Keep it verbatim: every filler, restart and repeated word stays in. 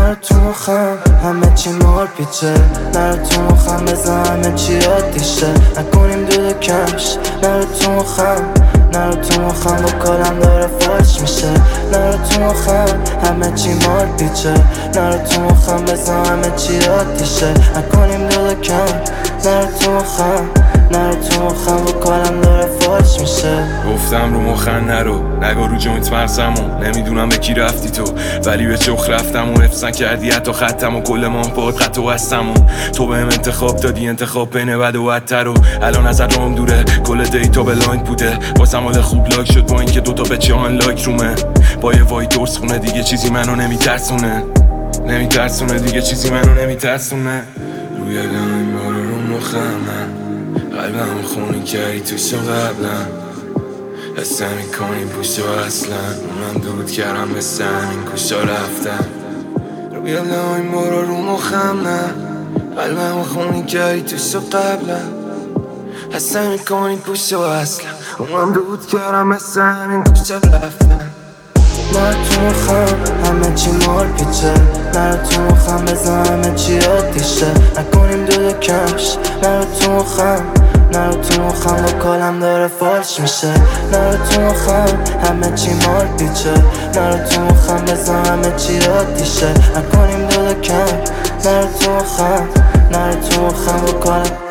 نرو تو مخم همه چی مار پیچه، نرو تو مخم بزن همه چی عادیشه، نکنیم دو دو کمش. نرو تو مخم نرو تو مخم با کارم داره فاش میشه، نرو تو مخم همه چی مار پیچه، نرو تو مخم بزن همه چی عادیشه، نکنیم دو دو کم. نرو تو مخم نرو تو مخم با کارم داره فاش میشه. گفتم رو مخن نرو، نگو رو جوینت مرزمون، نمیدونم به کی رفتی تو ولی به چخ رفتم و حفظن کردی حتی خطم و کل ما پاد خط و هستمون. تو بهم انتخاب دادی، انتخاب بین بد و بدتر و الان از روم دوره، کل دیتا بلایند بوده واسم حال خوب لاک شد با اینکه دوتا به چهان لایک رومه. با یه وای درس خونه دیگه چیزی منو نمیترسونه، نمیترسونه دیگه چیزی منو نمیترسونه. روی دنگ بارو رو مخمم، قلبم خونی کردی توشو قبلا، حسه میکنی پوشو اصلا، من دود کردم مثل همین کشا رفتم. روی دنگ بارو رو مخمم، قلبم خونی کردی توشو قبلا، حسه میکنی پوشو اصلا، من دود کردم مثل همین کشا رفتم. نرو تو مخم همه چی مار پیچه، نرو تو مخم بزن همه چی عادیشه، نکنیم دو دو کمش. نرو تو مخم نرو تو مخم با کالم داره فالش میشه، نرو تو مخم همه چی مار پیچه، نرو تو مخم بزن همه چی عادیشه، نکنیم دو دو کم. نرو تو مخم نرو تو مخم با کالم